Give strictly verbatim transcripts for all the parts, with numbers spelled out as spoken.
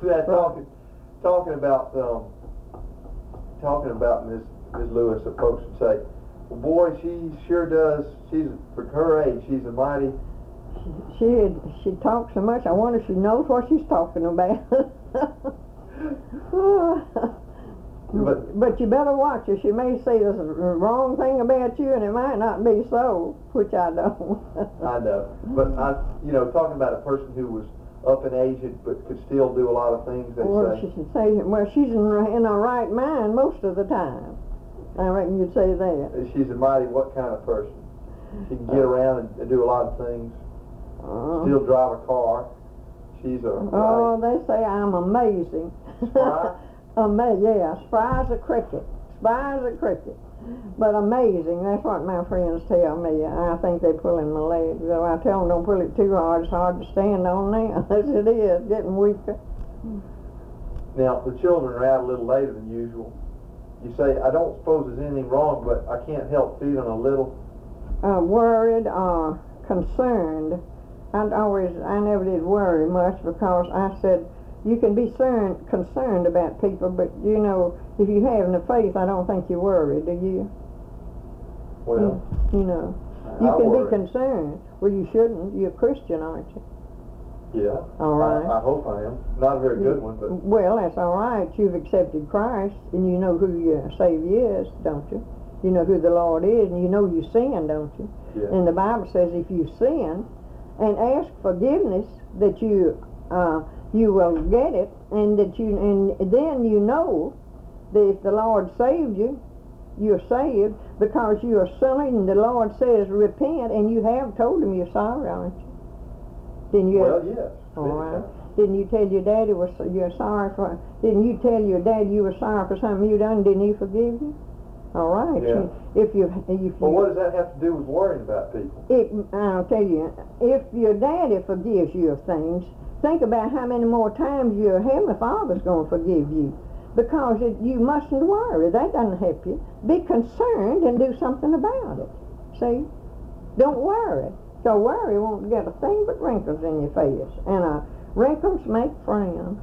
that talking, talking about, um, talking about Miss Miss Lewis, the folks would say, well, boy, she sure does. She's for her age. She's a mighty. She she, she talks so much. I wonder if she knows what she's talking about. But, but you better watch her. She may say the wrong thing about you, and it might not be so, which I don't. I know. But, I, you know, talking about a person who was up in age but could still do a lot of things, they well, say. She should say, well, she's in, in her right mind most of the time. I reckon you'd say that. She's a mighty what kind of person? She can get around and, and do a lot of things. Uh, still drive a car. She's a... Oh, right. They say I'm amazing. Spry? Ama- yeah, spry as a cricket. Spry as a cricket. But amazing, that's what my friends tell me. I think they're pulling my leg. Though I tell them don't pull it too hard, it's hard to stand on now. As it is, getting weaker. Now, the children are out a little later than usual. You say, I don't suppose there's anything wrong, but I can't help feeling a little... Uh, worried or concerned. I always, I never did worry much because I said, you can be cern- concerned about people, but you know, if you have no faith, I don't think you worry, do you? Well, you, you know, you I can worry. be concerned. Well, you shouldn't. You're a Christian, aren't you? Yeah. All right. I, I hope I am. Not a very good one, but... Well, that's all right. You've accepted Christ, and you know who your Savior is, don't you? You know who the Lord is, and you know you sin, don't you? Yeah. And the Bible says if you sin and ask forgiveness, that you uh, you will get it, and that you and then you know that if the Lord saved you, you're saved because you are sinning, and the Lord says repent, and you have told him you're sorry, aren't you? Didn't you? Well, yes. All right. Didn't you tell your daddy was you're sorry for? Didn't you tell your dad you were sorry for something you done? Didn't he forgive you? All right. Yeah. If you, if you, well, what does that have to do with worrying about people? If, I'll tell you, if your daddy forgives you of things, think about how many more times your Heavenly Father's going to forgive you. Because it, you mustn't worry. That doesn't help you. Be concerned and do something about it. See? Don't worry. So worry won't get a thing but wrinkles in your face. And uh, wrinkles make friends.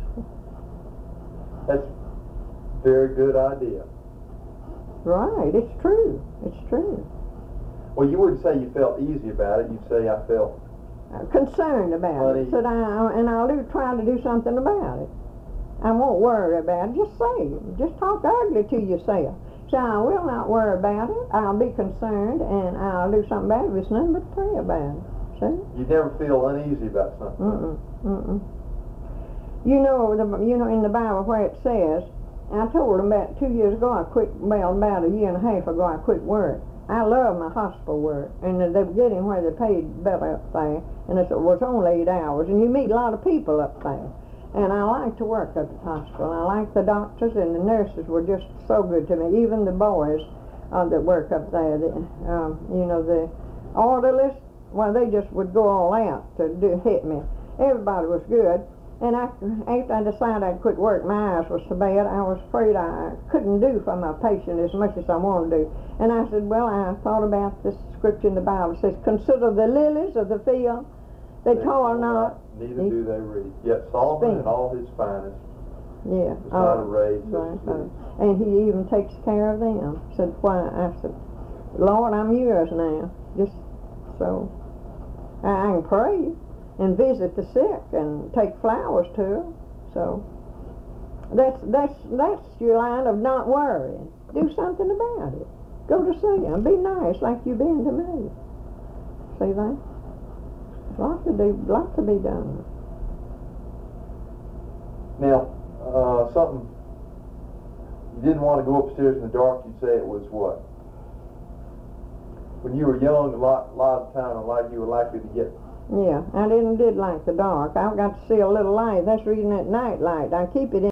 That's a very good idea. Right, it's true. It's true. Well, you wouldn't say you felt easy about it. You'd say I felt... Uh, concerned about Honey. it. So I, and I'll do, try to do something about it. I won't worry about it. Just say it. Just talk ugly to yourself. So I will not worry about it. I'll be concerned, and I'll do something about it. It's nothing but pray about it. See? You never feel uneasy about something. Mm-mm. Mm-mm. You know, the, you know in the Bible where it says, I told them about two years ago, I quit, well, about a year and a half ago, I quit work. I love my hospital work, and they were getting where they paid better up there, and it was only eight hours, and you meet a lot of people up there. And I like to work at the hospital. I like the doctors, and the nurses were just so good to me. Even the boys uh, that work up there, the, um, you know, the orderlies, well, they just would go all out to do, hit me. Everybody was good. And I, after I decided I'd quit work, my eyes were so bad, I was afraid I couldn't do for my patient as much as I wanted to do. And I said, well, I thought about this scripture in the Bible. It says, consider the lilies of the field. They toil not. Neither do they reap. Yet Solomon in all his finest yeah. was not arrayed. Right, right. And he even takes care of them. Said, why? I said, Lord, I'm yours now. Just so I, I can pray and visit the sick and take flowers to them. So that's that's that's your line of not worrying. Do something about it. Go to see them. Be nice like you've been to me. See that? Lots to do, lots to be done. Now, uh, something you didn't want to go upstairs in the dark. You'd say it was what? When you were young, a lot, lot of time, like you were likely to get. Yeah, I didn't did like the dark. I've got to see a little light. That's reading that night light. I keep it in.